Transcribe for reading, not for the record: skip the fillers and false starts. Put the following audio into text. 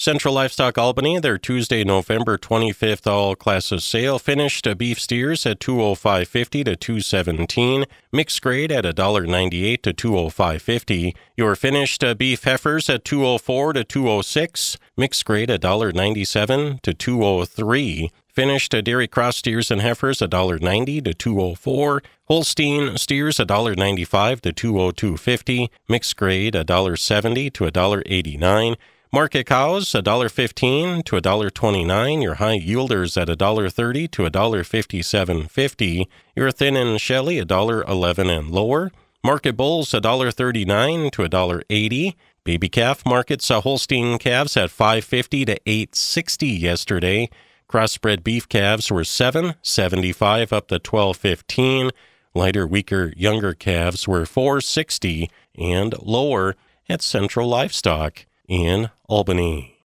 Central Livestock Albany, their Tuesday, November 25th all classes sale finished beef steers at $205.50 to $217, mixed grade at $1.98 to $205.50. Your finished beef heifers at $204 to $206, mixed grade $1.97 to $203. Finished dairy cross steers and heifers $1.90 to $204. Holstein steers $1.95 to $202.50. Mixed grade $1.70 to $1.89. Market cows $1.15 to $1.29. Your high yielders at $1.30 to $1.57.50. Your thin and shelly $1.11 and lower. Market bulls $1.39 to $1.80. Baby calf markets Holstein calves at $5.50 to $8.60 yesterday. Crossbred beef calves were $7.75 up to $12.15. Lighter, weaker, younger calves were $4.60 and lower at Central Livestock in Albany.